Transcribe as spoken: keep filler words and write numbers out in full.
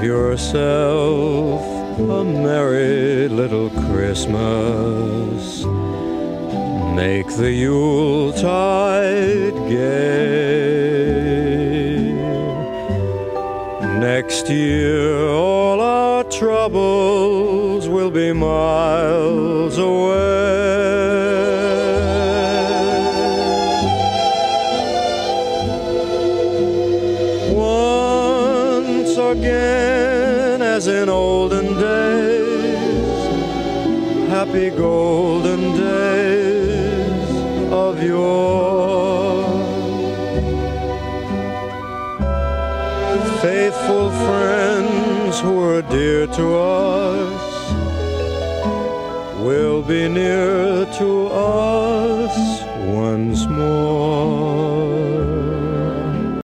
yourself a merry little Christmas. Make the Yuletide gay. Next year all our troubles will be miles away. Once again, as in olden days, happy golden days of yore. Faithful friends who were dear to us will be near to us once more.